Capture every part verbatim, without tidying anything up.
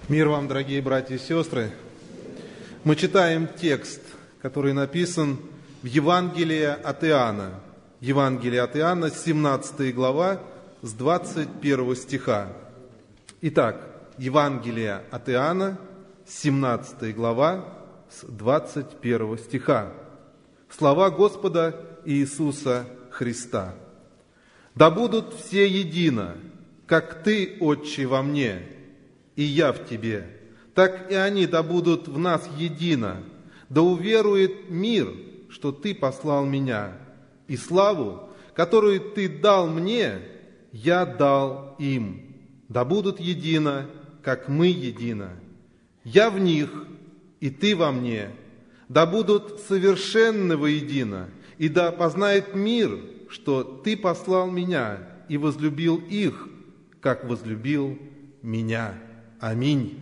Мир вам, дорогие братья и сестры! Мы читаем текст, который написан в Евангелии от Иоанна. Евангелие от Иоанна, семнадцатая глава, с двадцать первого стиха. Итак, Евангелие от Иоанна, семнадцатая глава, с двадцать первого стиха. Слова Господа Иисуса Христа. «Да будут все едино, как Ты, Отче, во мне, и я в Тебе, так и они да будут в нас едино, да уверует мир, что Ты послал Меня, и славу, которую Ты дал Мне, я дал им, да будут едино, как мы едино. Я в них, и Ты во мне, да будут совершенны воедино, и да познает мир, что Ты послал Меня и возлюбил их, как возлюбил Меня». Аминь.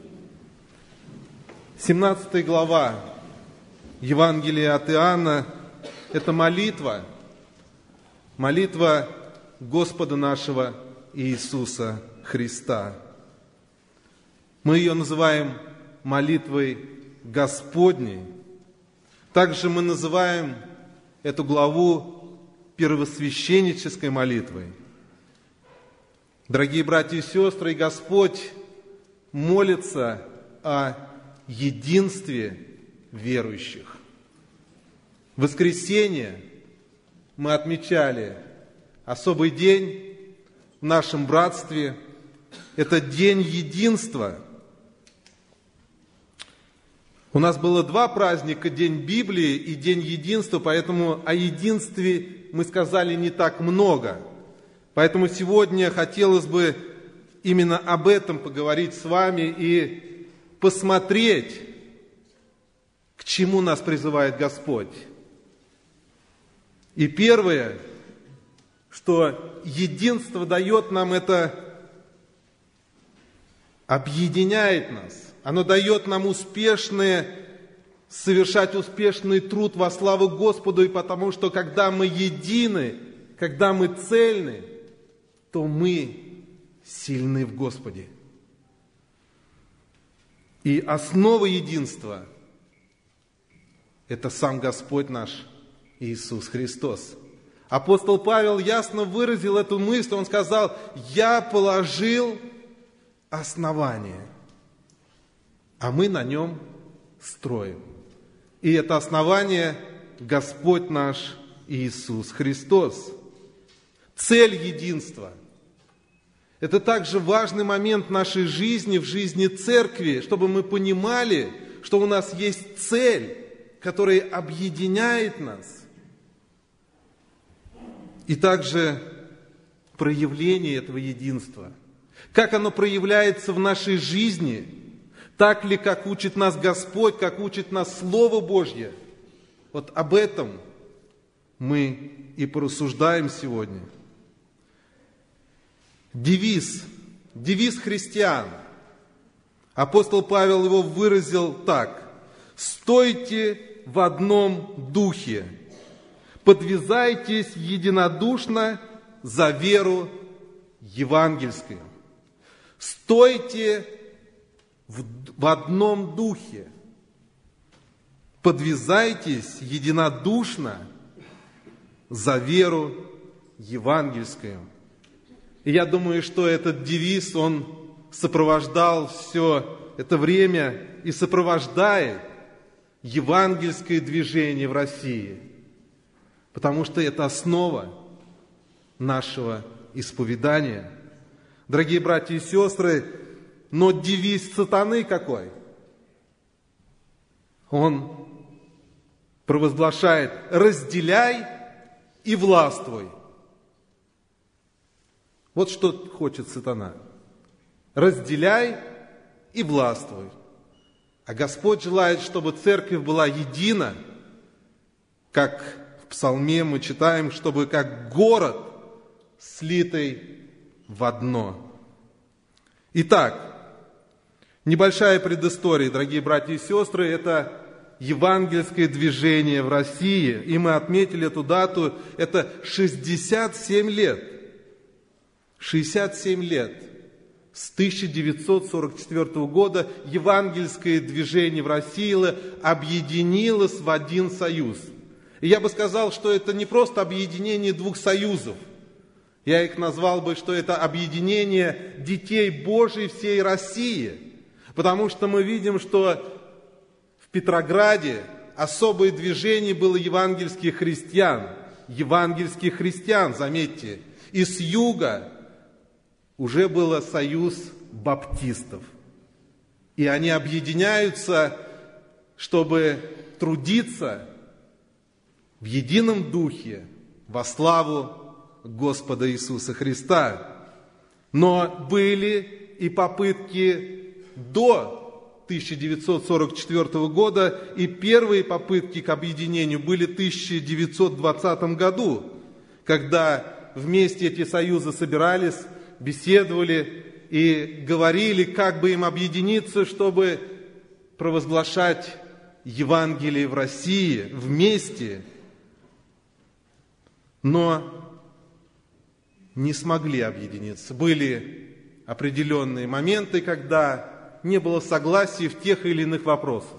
семнадцатая глава Евангелия от Иоанна – это молитва, молитва Господа нашего Иисуса Христа. Мы ее называем молитвой Господней. Также мы называем эту главу первосвященнической молитвой. Дорогие братья и сестры, Господь молится о единстве верующих. В воскресенье мы отмечали особый день в нашем братстве. Это день единства. У нас было два праздника, День Библии и День единства, поэтому о единстве мы сказали не так много. Поэтому сегодня хотелось бы именно об этом поговорить с вами и посмотреть, к чему нас призывает Господь. И первое, что единство дает нам, это объединяет нас. Оно дает нам успешное, совершать успешный труд во славу Господу, и потому что когда мы едины, когда мы цельны, то мы сильны в Господе. И основа единства – это сам Господь наш Иисус Христос. Апостол Павел ясно выразил эту мысль. Он сказал: «Я положил основание, а мы на нем строим». И это основание – Господь наш Иисус Христос. Цель единства – это также важный момент нашей жизни, в жизни церкви, чтобы мы понимали, что у нас есть цель, которая объединяет нас. И также проявление этого единства. Как оно проявляется в нашей жизни, так ли, как учит нас Господь, как учит нас Слово Божье. Вот об этом мы и порассуждаем сегодня. Девиз, девиз христиан. Апостол Павел его выразил так: «Стойте в одном духе, подвязайтесь единодушно за веру евангельскую». Стойте в, в одном духе, подвязайтесь единодушно за веру евангельскую. И я думаю, что этот девиз, он сопровождал все это время и сопровождает евангельское движение в России, потому что это основа нашего исповедания. Дорогие братья и сестры, но девиз сатаны какой? Он провозглашает: «Разделяй и властвуй». Вот что хочет сатана. Разделяй и властвуй. А Господь желает, чтобы церковь была едина, как в Псалме мы читаем, чтобы как город, слитый в одно. Итак, небольшая предыстория, дорогие братья и сестры, это евангельское движение в России, и мы отметили эту дату, это шестьдесят семь лет. шестьдесят семь лет С тысяча девятьсот сорок четвёртого года евангельское движение в России объединилось в один союз. И я бы сказал, что это не просто объединение двух союзов. Я их назвал бы, что это объединение детей Божьей всей России. Потому что мы видим, что в Петрограде особое движение было евангельских христиан. Евангельских христиан, заметьте. И с юга уже был союз баптистов. И они объединяются, чтобы трудиться в едином духе во славу Господа Иисуса Христа. Но были и попытки до тысяча девятьсот сорок четвёртого года, и первые попытки к объединению были в тысяча девятьсот двадцатом году, когда вместе эти союзы собирались, беседовали и говорили, как бы им объединиться, чтобы провозглашать Евангелие в России вместе. Но не смогли объединиться. Были определенные моменты, когда не было согласия в тех или иных вопросах.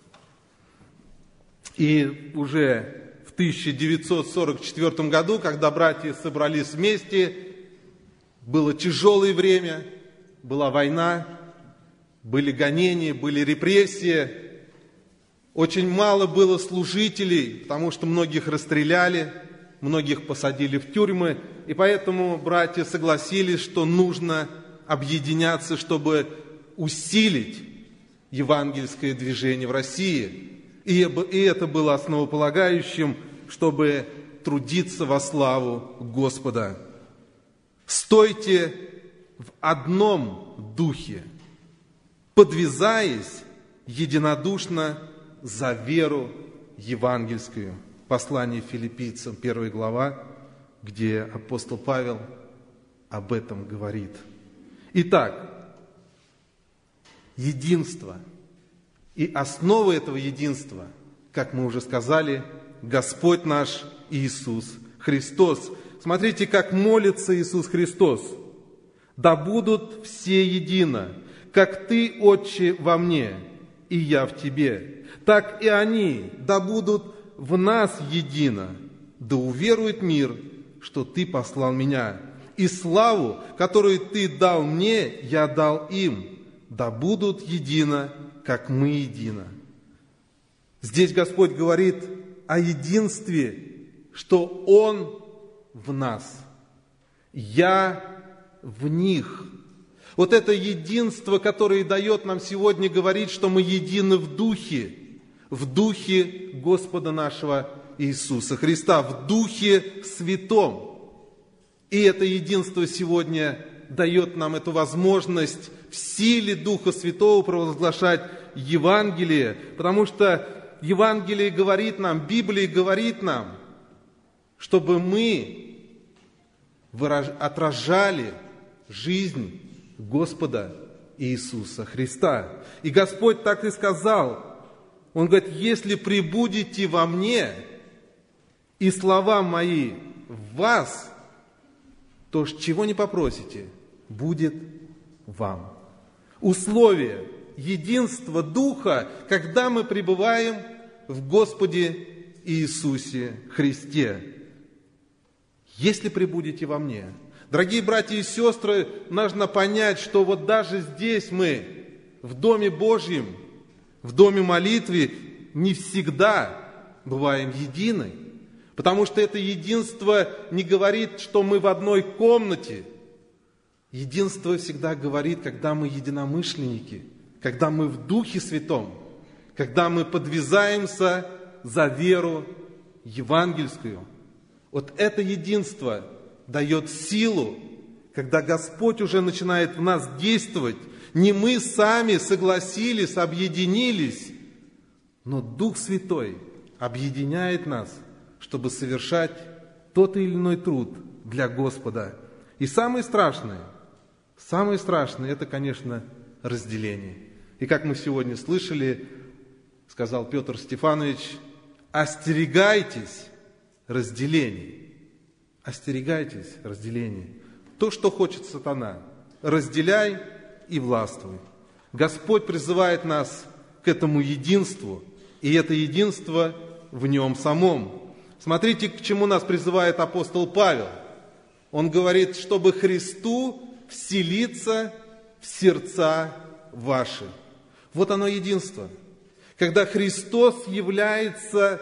И уже в тысяча девятьсот сорок четвёртом году, когда братья собрались вместе, было тяжелое время, была война, были гонения, были репрессии. Очень мало было служителей, потому что многих расстреляли, многих посадили в тюрьмы. И поэтому братья согласились, что нужно объединяться, чтобы усилить евангельское движение в России. И это было основополагающим, чтобы трудиться во славу Господа. Стойте в одном духе, подвязаясь единодушно за веру евангельскую. Послание филиппийцам, первая глава, где апостол Павел об этом говорит. Итак, единство. И основа этого единства, как мы уже сказали, Господь наш Иисус Христос. Смотрите, как молится Иисус Христос. «Да будут все едино, как Ты, Отче, во мне, и я в Тебе, так и они, да будут в нас едино, да уверует мир, что Ты послал Меня, и славу, которую Ты дал мне, я дал им, да будут едино, как мы едино». Здесь Господь говорит о единстве, что Он в нас, я в них. Вот это единство, которое дает нам сегодня говорить, что мы едины в духе, в духе Господа нашего Иисуса Христа, в Духе Святом. И это единство сегодня дает нам эту возможность в силе Духа Святого провозглашать Евангелие, потому что Евангелие говорит нам, Библия говорит нам, чтобы мы выраж... отражали жизнь Господа Иисуса Христа. И Господь так и сказал. Он говорит: если пребудете во мне, и слова мои в вас, то чего не попросите, будет вам. Условие единства Духа, когда мы пребываем в Господе Иисусе Христе. Если пребудете во мне. Дорогие братья и сестры, нужно понять, что вот даже здесь мы, в Доме Божьем, в Доме молитвы, не всегда бываем едины. Потому что это единство не говорит, что мы в одной комнате. Единство всегда говорит, когда мы единомышленники, когда мы в Духе Святом, когда мы подвязаемся за веру евангельскую. Вот это единство дает силу, когда Господь уже начинает в нас действовать. Не мы сами согласились, объединились, но Дух Святой объединяет нас, чтобы совершать тот или иной труд для Господа. И самое страшное, самое страшное, это, конечно, разделение. И как мы сегодня слышали, сказал Петр Стефанович: остерегайтесь разделений. Остерегайтесь разделений. То, что хочет сатана. разделяй и властвуй. Господь призывает нас к этому единству, и это единство в Нем самом. Смотрите, к чему нас призывает апостол Павел. Он говорит, чтобы Христу вселиться в сердца ваши. Вот оно единство. Когда Христос является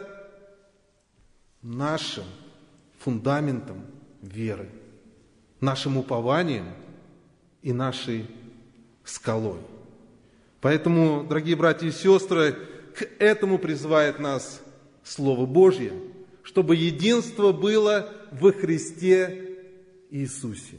нашим фундаментом веры, нашим упованием и нашей скалой. Поэтому, дорогие братья и сестры, к этому призывает нас Слово Божье, чтобы единство было во Христе Иисусе.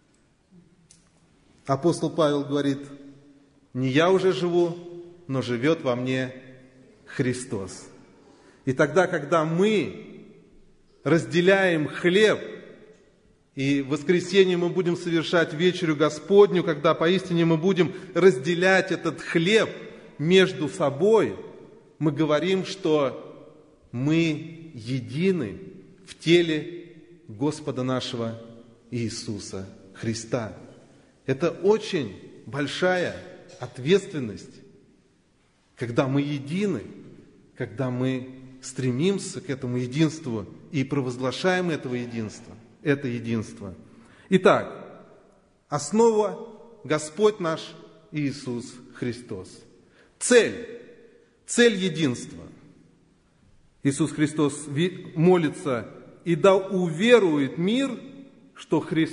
Апостол Павел говорит, не я уже живу, но живет во мне Христос. И тогда, когда мы разделяем хлеб, и в воскресенье мы будем совершать вечерю Господню, когда поистине мы будем разделять этот хлеб между собой, мы говорим, что мы едины в теле Господа нашего Иисуса Христа. Это очень большая ответственность, когда мы едины, когда мы стремимся к этому единству и провозглашаем этого единства, это единство. Итак, основа Господь наш Иисус Христос. Цель, цель единства. Иисус Христос молится, и да уверует мир, что Христ...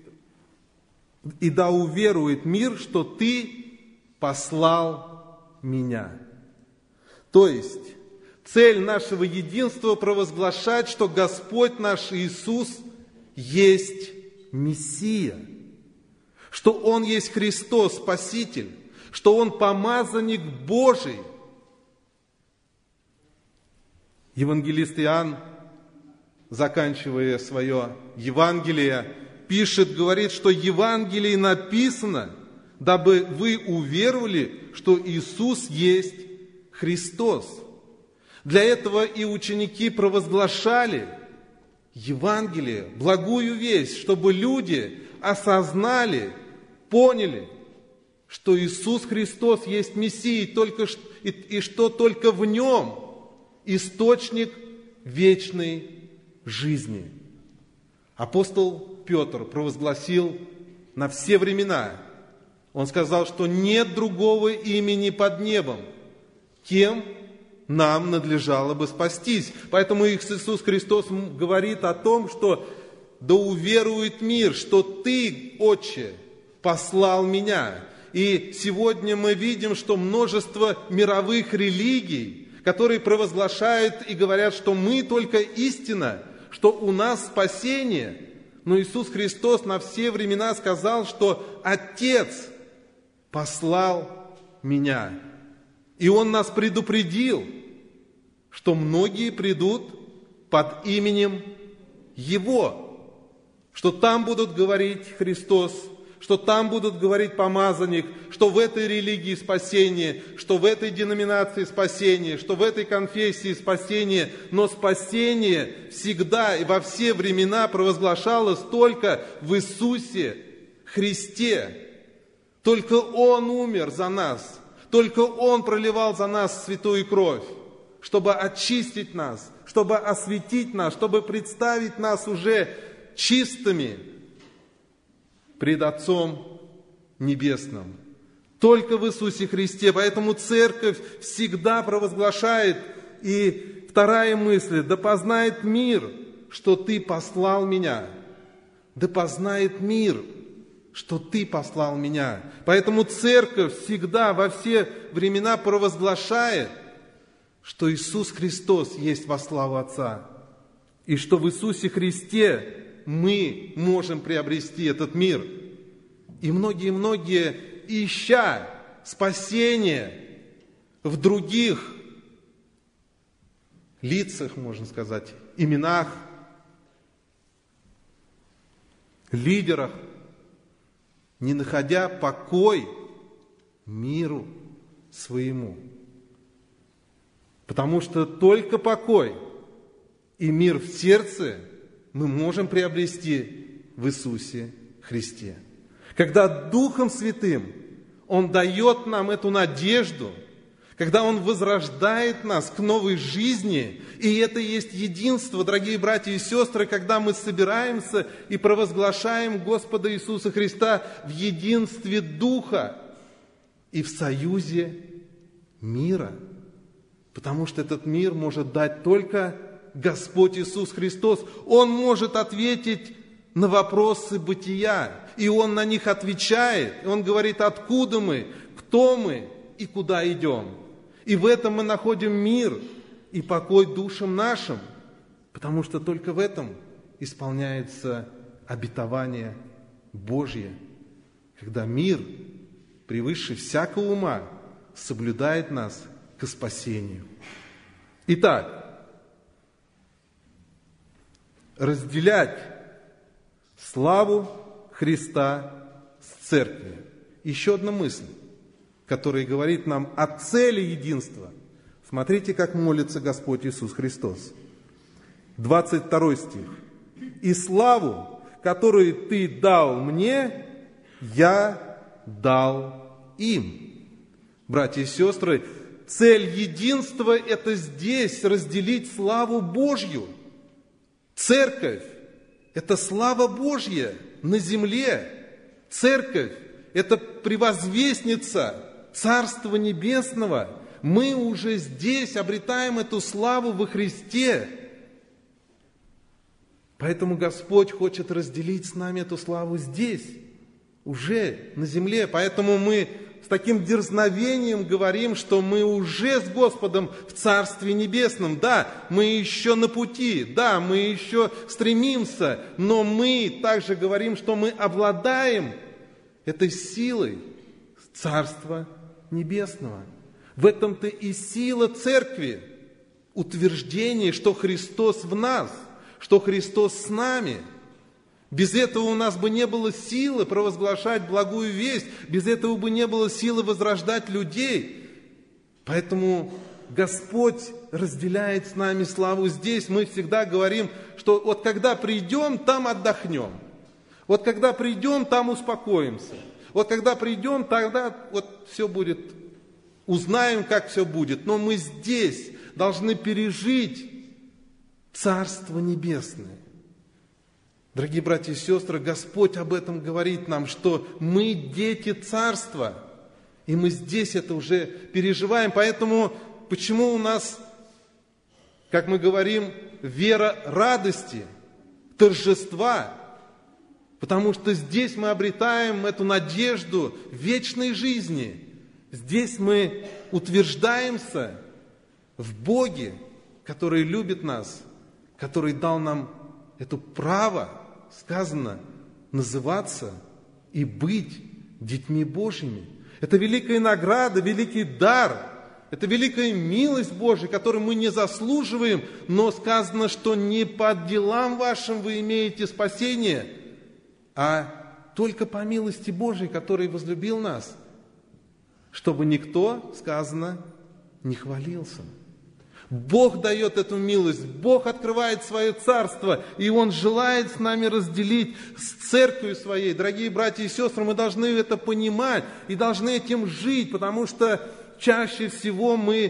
и да уверует мир, что Ты послал Меня. То есть, цель нашего единства провозглашать, что Господь наш Иисус есть Мессия, что Он есть Христос, Спаситель, что Он помазанник Божий. Евангелист Иоанн, заканчивая свое Евангелие, пишет, говорит, что в Евангелии написано, дабы вы уверовали, что Иисус есть Христос. Для этого и ученики провозглашали Евангелие, благую весть, чтобы люди осознали, поняли, что Иисус Христос есть Мессия, и, только, и, и что только в Нем источник вечной жизни. Апостол Петр провозгласил на все времена. Он сказал, что нет другого имени под небом, кем нам надлежало бы спастись. Поэтому Иисус Христос говорит о том, что да уверует мир, что Ты, Отче, послал Меня. И сегодня мы видим, что множество мировых религий, которые провозглашают и говорят, что мы только истина, что у нас спасение. Но Иисус Христос на все времена сказал, что Отец послал Меня. И Он нас предупредил, что многие придут под именем Его, что там будут говорить Христос, что там будут говорить помазанник, что в этой религии спасение, что в этой деноминации спасение, что в этой конфессии спасение, но спасение всегда и во все времена провозглашалось только в Иисусе Христе. Только Он умер за нас, только Он проливал за нас святую кровь, чтобы очистить нас, чтобы осветить нас, чтобы представить нас уже чистыми пред Отцом Небесным. Только в Иисусе Христе. Поэтому Церковь всегда провозглашает. И вторая мысль: да познает мир, что Ты послал Меня. Да познает мир, что Ты послал Меня. Поэтому Церковь всегда во все времена провозглашает, что Иисус Христос есть во славу Отца. И что в Иисусе Христе мы можем приобрести этот мир. И многие-многие, ища спасение в других лицах, можно сказать, именах, лидерах, не находя покой миру своему. Потому что только покой и мир в сердце мы можем приобрести в Иисусе Христе. Когда Духом Святым Он дает нам эту надежду, когда Он возрождает нас к новой жизни, и это и есть единство, дорогие братья и сестры, когда мы собираемся и провозглашаем Господа Иисуса Христа в единстве Духа и в союзе мира. Потому что этот мир может дать только Господь Иисус Христос. Он может ответить на вопросы бытия, и Он на них отвечает. И Он говорит, откуда мы, кто мы и куда идем. И в этом мы находим мир и покой душам нашим, потому что только в этом исполняется обетование Божье, когда мир, превыше всякого ума, соблюдает нас к спасению. Итак, разделять славу Христа с церковью. Еще одна мысль, которая говорит нам о цели единства. Смотрите, как молится Господь Иисус Христос. двадцать второй стих. «И славу, которую Ты дал мне, я дал им». Братья и сестры, цель единства – это здесь разделить славу Божью. Церковь – это слава Божья на земле. Церковь – это превозвестница Царства Небесного. Мы уже здесь обретаем эту славу во Христе. Поэтому Господь хочет разделить с нами эту славу здесь, уже на земле. Поэтому мы с таким дерзновением говорим, что мы уже с Господом в Царстве Небесном. Да, мы еще на пути, да, мы еще стремимся, но мы также говорим, что мы обладаем этой силой Царства Небесного. В этом-то и сила Церкви, утверждение, что Христос в нас, что Христос с нами. Без этого у нас бы не было силы провозглашать благую весть, без этого бы не было силы возрождать людей. Поэтому Господь разделяет с нами славу здесь. Мы всегда говорим, что вот когда придем, там отдохнем. Вот когда придем, там успокоимся. Вот когда придем, тогда вот все будет, узнаем, как все будет. Но мы здесь должны пережить Царство Небесное. Дорогие братья и сестры, Господь об этом говорит нам, что мы дети Царства, и мы здесь это уже переживаем. Поэтому почему у нас, как мы говорим, вера радости, торжества? Потому что здесь мы обретаем эту надежду вечной жизни. Здесь мы утверждаемся в Боге, который любит нас, который дал нам это право, сказано, называться и быть детьми Божьими. Это великая награда, великий дар, это великая милость Божья, которую мы не заслуживаем, но сказано, что не по делам вашим вы имеете спасение, а только по милости Божьей, который возлюбил нас, чтобы никто, сказано, не хвалился. Бог дает эту милость, Бог открывает свое царство, и Он желает с нами разделить с церковью своей. Дорогие братья и сестры, мы должны это понимать и должны этим жить, потому что чаще всего мы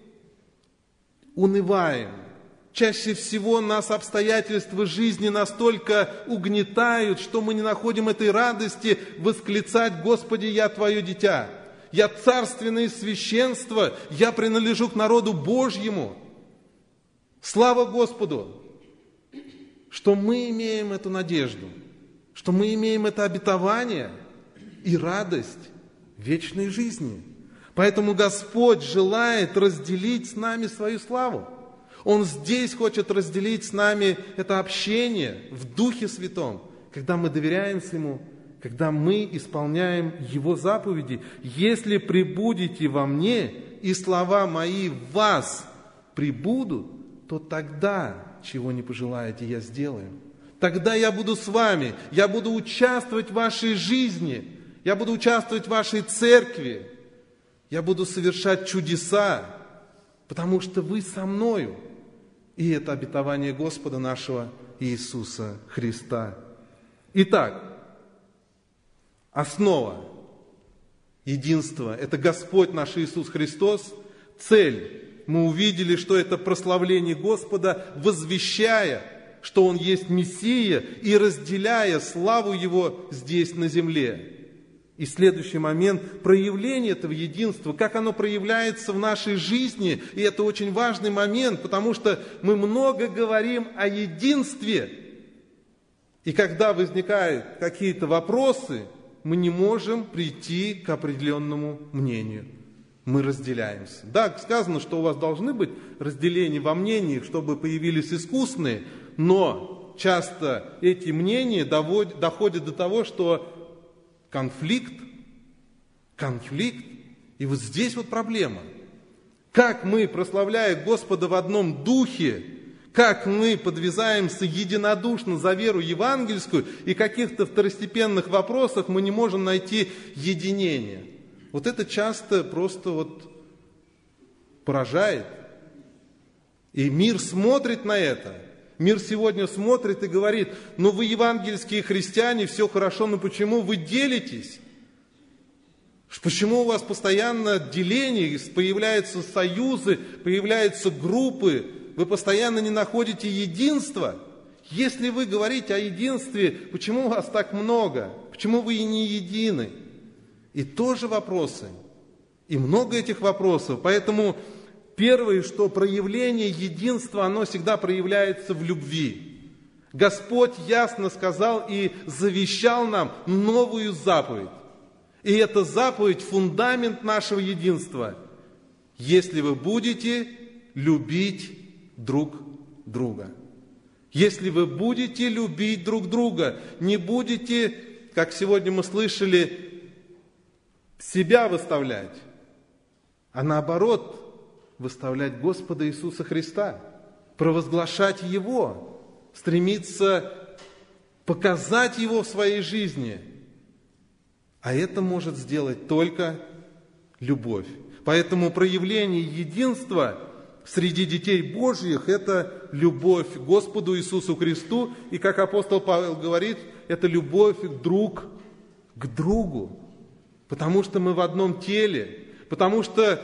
унываем. Чаще всего нас обстоятельства жизни настолько угнетают, что мы не находим этой радости восклицать: «Господи, я Твое дитя». Я царственное священство, я принадлежу к народу Божьему. Слава Господу, что мы имеем эту надежду, что мы имеем это обетование и радость вечной жизни. Поэтому Господь желает разделить с нами свою славу. Он здесь хочет разделить с нами это общение в Духе Святом, когда мы доверяемся Ему, когда мы исполняем Его заповеди. «Если пребудете во мне, и слова мои в вас пребудут, то тогда, чего не пожелаете, я сделаю. Тогда я буду с вами, я буду участвовать в вашей жизни, я буду участвовать в вашей церкви, я буду совершать чудеса, потому что вы со мною». И это обетование Господа нашего Иисуса Христа. Итак, основа единства – это Господь наш Иисус Христос. Цель – мы увидели, что это прославление Господа, возвещая, что Он есть Мессия и разделяя славу Его здесь на земле. И следующий момент – проявление этого единства, как оно проявляется в нашей жизни. И это очень важный момент, потому что мы много говорим о единстве. И когда возникают какие-то вопросы, мы не можем прийти к определенному мнению. Мы разделяемся. Да, сказано, что у вас должны быть разделения во мнениях, чтобы появились искусные, но часто эти мнения доводят, доходят до того, что конфликт, конфликт, и вот здесь вот проблема. Как мы, прославляя Господа в одном духе, как мы подвязаемся единодушно за веру евангельскую, и в каких-то второстепенных вопросах мы не можем найти единение. Вот это часто просто вот поражает. И мир смотрит на это. Мир сегодня смотрит и говорит: ну вы евангельские христиане, все хорошо, но почему вы делитесь? Почему у вас постоянно деление, появляются союзы, появляются группы, вы постоянно не находите единства? Если вы говорите о единстве, почему вас так много? Почему вы и не едины? И тоже вопросы. И много этих вопросов. Поэтому первое, что проявление единства, оно всегда проявляется в любви. Господь ясно сказал и завещал нам новую заповедь. И эта заповедь – фундамент нашего единства. Если вы будете любить друг друга. Если вы будете любить друг друга, не будете, как сегодня мы слышали, себя выставлять, а наоборот, выставлять Господа Иисуса Христа, провозглашать Его, стремиться показать Его в своей жизни. А это может сделать только любовь. Поэтому проявление единства среди детей Божьих – это любовь к Господу Иисусу Христу. И, как апостол Павел говорит, это любовь друг к другу. Потому что мы в одном теле, потому что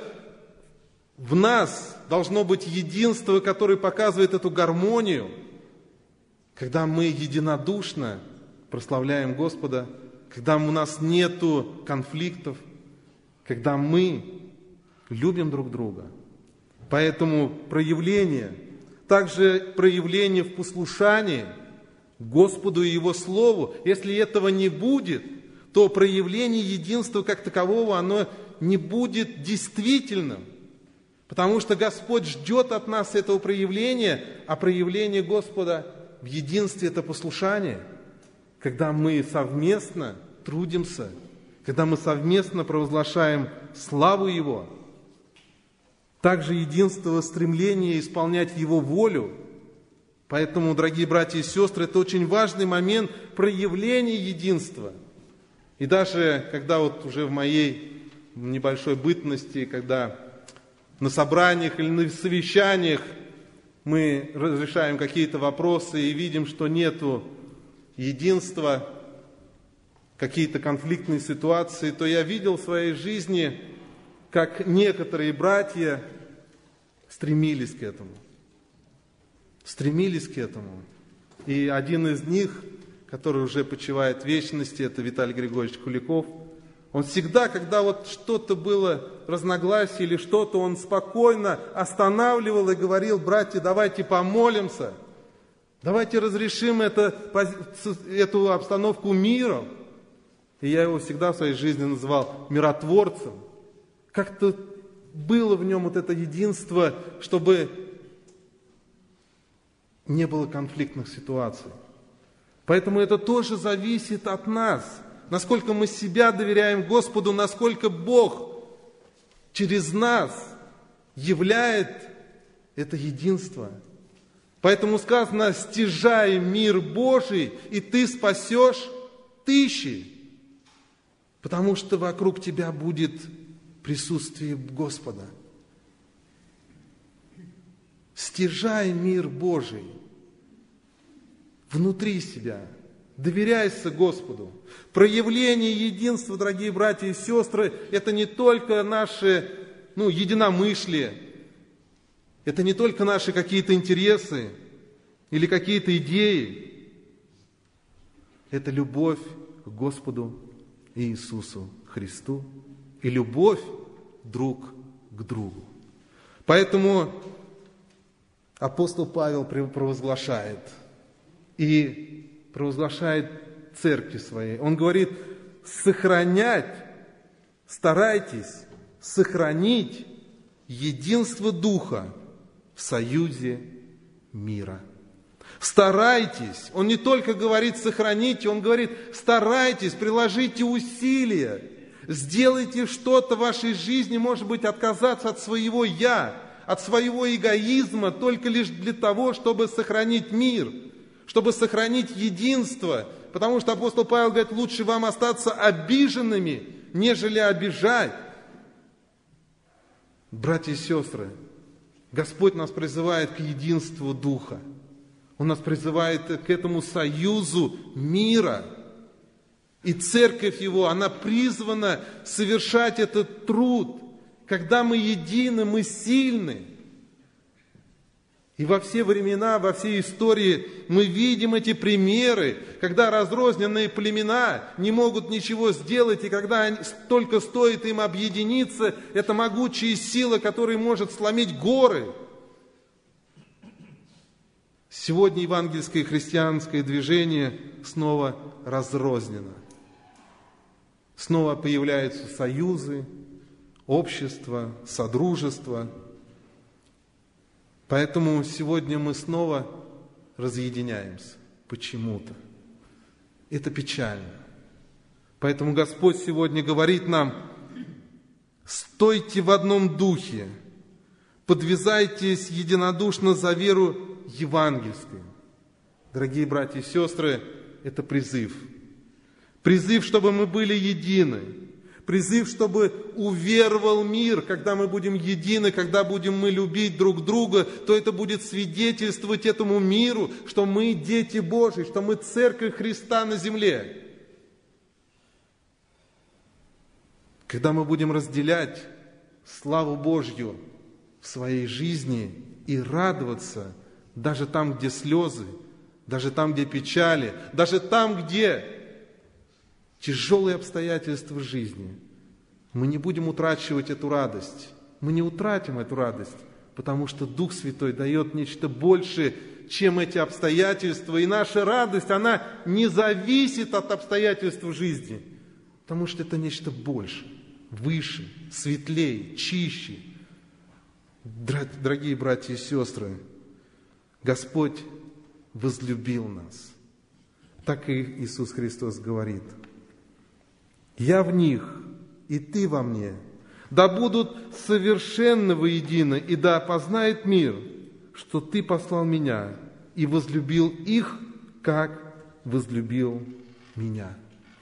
в нас должно быть единство, которое показывает эту гармонию, когда мы единодушно прославляем Господа, когда у нас нету конфликтов, когда мы любим друг друга. Поэтому проявление, также проявление в послушании Господу и Его Слову, если этого не будет, то проявление единства как такового, оно не будет действительным. Потому что Господь ждет от нас этого проявления, а проявление Господа в единстве – это послушание. Когда мы совместно трудимся, когда мы совместно провозглашаем славу Его. Также единство, стремление исполнять Его волю. Поэтому, дорогие братья и сестры, это очень важный момент проявления единства. И даже когда вот уже в моей небольшой бытности, когда на собраниях или на совещаниях мы разрешаем какие-то вопросы и видим, что нету единства, какие-то конфликтные ситуации, то я видел в своей жизни, как некоторые братья стремились к этому. Стремились к этому. И один из них, который уже почивает в вечности, это Виталий Григорьевич Куликов. Он всегда, когда вот что-то было, разногласие или что-то, он спокойно останавливал и говорил: братья, давайте помолимся, давайте разрешим это, эту обстановку миром. И я его всегда в своей жизни называл миротворцем. Как-то было в нем вот это единство, чтобы не было конфликтных ситуаций. Поэтому это тоже зависит от нас. Насколько мы себя доверяем Господу, насколько Бог через нас являет это единство. Поэтому сказано: стяжай мир Божий, и ты спасешь тысячи. Потому что вокруг тебя будет присутствие Господа. Стяжай мир Божий внутри себя. Доверяйся Господу. Проявление единства, дорогие братья и сестры, это не только наше ну, единомышлие, это не только наши какие-то интересы или какие-то идеи. Это любовь к Господу Иисусу Христу и любовь друг к другу. Поэтому апостол Павел провозглашает и провозглашает церкви своей. Он говорит, сохранять, старайтесь сохранить единство Духа в союзе мира. Старайтесь. Он не только говорит сохраните, он говорит старайтесь, приложите усилия. Сделайте что-то в вашей жизни, может быть, отказаться от своего «я», от своего эгоизма, только лишь для того, чтобы сохранить мир, чтобы сохранить единство. Потому что апостол Павел говорит, лучше вам остаться обиженными, нежели обижать. Братья и сестры, Господь нас призывает к единству Духа. Он нас призывает к этому союзу мира. И церковь Его, она призвана совершать этот труд. Когда мы едины, мы сильны. И во все времена, во всей истории мы видим эти примеры, когда разрозненные племена не могут ничего сделать, и когда только стоит им объединиться, это могучая сила, которая может сломить горы. Сегодня евангельское христианское движение снова разрознено. Снова появляются союзы, общества, содружества. Поэтому сегодня мы снова разъединяемся почему-то. Это печально. Поэтому Господь сегодня говорит нам, стойте в одном духе, подвязайтесь единодушно за веру евангельскую. Дорогие братья и сестры, это призыв. Призыв, чтобы мы были едины. Призыв, чтобы уверовал мир, когда мы будем едины, когда будем мы любить друг друга, то это будет свидетельствовать этому миру, что мы дети Божьи, что мы церковь Христа на земле. Когда мы будем разделять славу Божью в своей жизни и радоваться даже там, где слезы, даже там, где печали, даже там, где тяжелые обстоятельства жизни, мы не будем утрачивать эту радость. Мы не утратим эту радость, потому что Дух Святой дает нечто большее, чем эти обстоятельства. И наша радость, она не зависит от обстоятельств жизни, потому что это нечто большее, выше, светлее, чище. Дорогие братья и сестры, Господь возлюбил нас. Так и Иисус Христос говорит: «Я в них, и ты во мне, да будут совершенно воедино, и да познает мир, что ты послал меня и возлюбил их, как возлюбил меня».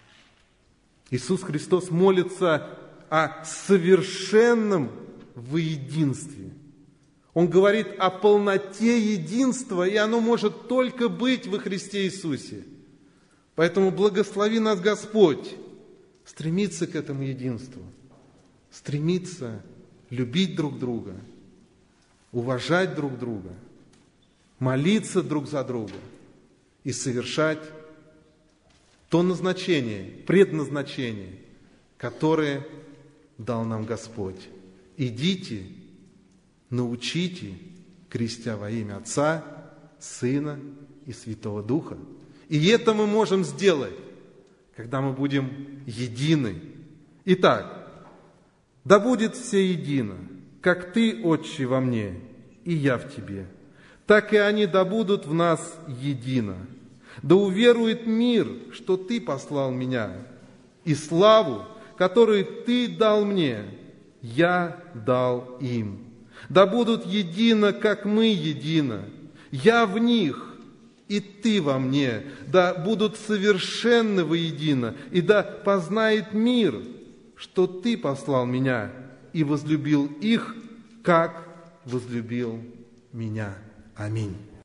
Иисус Христос молится о совершенном воединстве. Он говорит о полноте единства, и оно может только быть во Христе Иисусе. Поэтому благослови нас Господь стремиться к этому единству, стремиться любить друг друга, уважать друг друга, молиться друг за друга и совершать то назначение, предназначение, которое дал нам Господь. Идите, научите, крестя во имя Отца, Сына и Святого Духа. И это мы можем сделать, когда мы будем едины. Итак, да будет все едино, как Ты, Отче, во мне, и я в Тебе, так и они да будут в нас едино. Да уверует мир, что Ты послал меня, и славу, которую Ты дал мне, я дал им. Да будут едино, как мы едино, я в них, и Ты во мне, да будут совершенно воедино, и да познает мир, что Ты послал меня и возлюбил их, как возлюбил меня. Аминь.